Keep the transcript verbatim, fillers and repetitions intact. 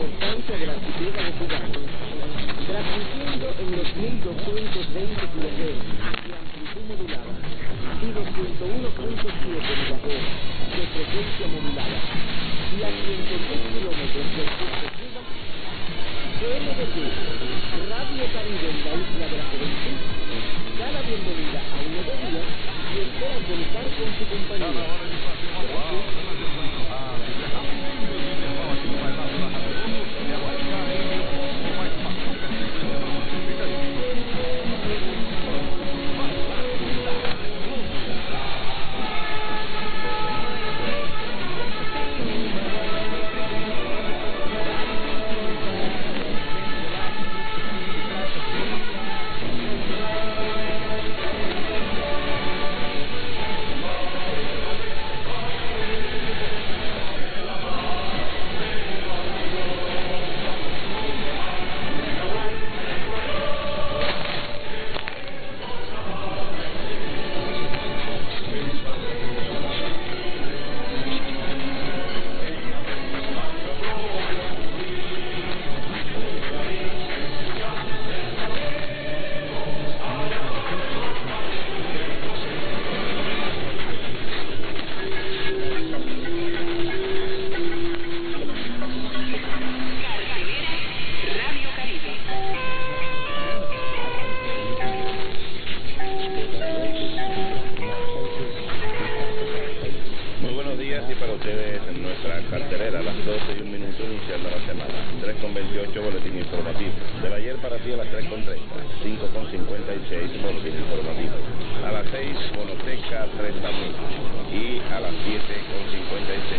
importancia de la archipiélago de Cubano, transmitiendo en los mil doscientos veinte kilohertz de amplitud modulada y los ciento uno punto siete megahertz de frecuencia modulada y a ciento diez kilómetros del curso Cuba, R D T, Radio Caribe en la isla de la Juventud, da la bienvenida a un nuevo día y espera contar con su compañía. Gracias. A las seis, Fonoteca treinta mil y a las siete con cincuenta y seis